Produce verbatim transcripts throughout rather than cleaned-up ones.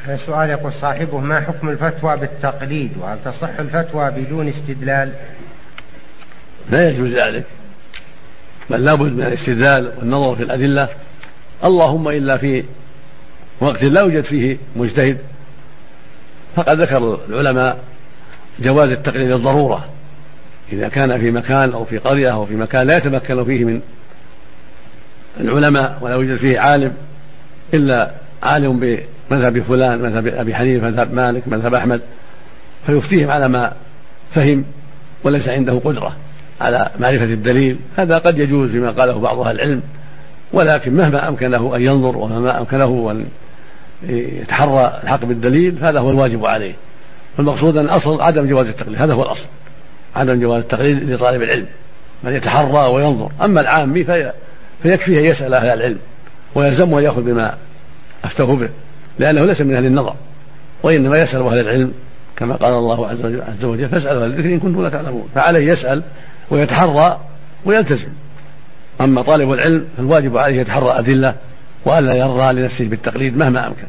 سؤال يقول صاحبه: ما حكم الفتوى بالتقليد، وهل تصح الفتوى بدون استدلال؟ لا يجوز ذلك، بل لابد من الاستدلال والنظر في الأدلة، اللهم إلا في وقت لا يوجد فيه مجتهد، فقد ذكر العلماء جواز التقليد الضرورة إذا كان في مكان أو في قرية أو في مكان لا يتمكن فيه من العلماء ولا يوجد فيه عالم إلا عالم بمذهب فلان، مذهب أبي حنيفة، مذهب مالك، مذهب أحمد، فيفتيهم على ما فهم وليس عنده قدرة على معرفة الدليل. هذا قد يجوز فيما قاله بعض أهل العلم، ولكن مهما أمكنه أن ينظر ومهما أمكنه أن يتحرى الحق بالدليل فهذا هو الواجب عليه. والمقصود أن الأصل عدم جواز التقليد، هذا هو الأصل، عدم جواز التقليد لطالب العلم من يتحرى وينظر. أما العامي في فيكفيه أن يسأل أهل العلم ويلزمه أن يأخذ بما أفتوه به، لأنه ليس من أهل النظر، وإنما يسأل أهل العلم كما قال الله عز وجل: فاسألوا أهل الذكر إن كنتم لا تعلمون. فعليه يسأل ويتحرى ويلتزم. أما طالب العلم فالواجب عليه يتحرى أدلة وألا يرضى لنفسه بالتقليد مهما أمكن.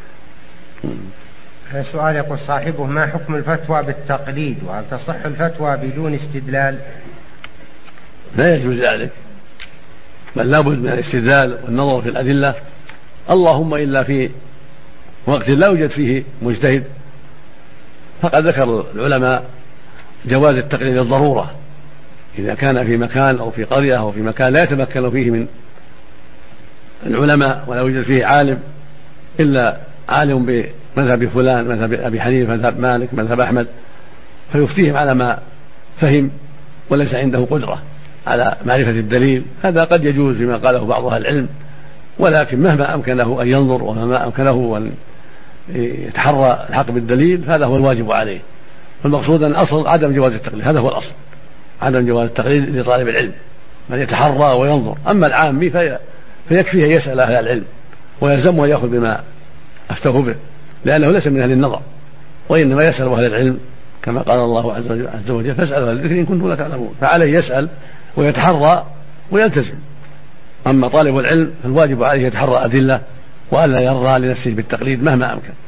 سؤال يقول صاحبه: ما حكم الفتوى بالتقليد، وهل تصح الفتوى بدون استدلال؟ لا يجوز ذلك، بل لابد من الاستدلال والنظر في الأدلة، اللهم إلا في وقت لا يوجد فيه مجتهد، فقد ذكر العلماء جواز التقليد الضرورة إذا كان في مكان أو في قرية أو في مكان لا يتمكن فيه من العلماء ولا يوجد فيه عالم إلا عالم بمذهب فلان، مذهب أبي حنيفة، مذهب مالك، مذهب أحمد، فيفتيهم على ما فهم وليس عنده قدرة على معرفة الدليل. هذا قد يجوز فيما قاله بعض أهل العلم، ولكن مهما أمكنه أن ينظر ومهما أمكنه أن يتحرى الحق بالدليل فهذا هو الواجب عليه. والمقصود أن الأصل عدم جواز التقليد، هذا هو الأصل، عدم جواز التقليد لطالب العلم من يتحرى وينظر. أما العامي في فيكفيه أن يسأل أهل العلم ويلزمه أن يأخذ بما أفتوه به، لأنه ليس من أهل النظر، وإنما يسأل أهل العلم كما قال الله عز وجل: فاسألوا أهل الذكر إن كنتم لا تعلمون. فعليه يسأل ويتحرى ويلتزم. أما طالب العلم فالواجب عليه يتحرى أدلة وألا يرضى لنفسه بالتقليد مهما أمكن.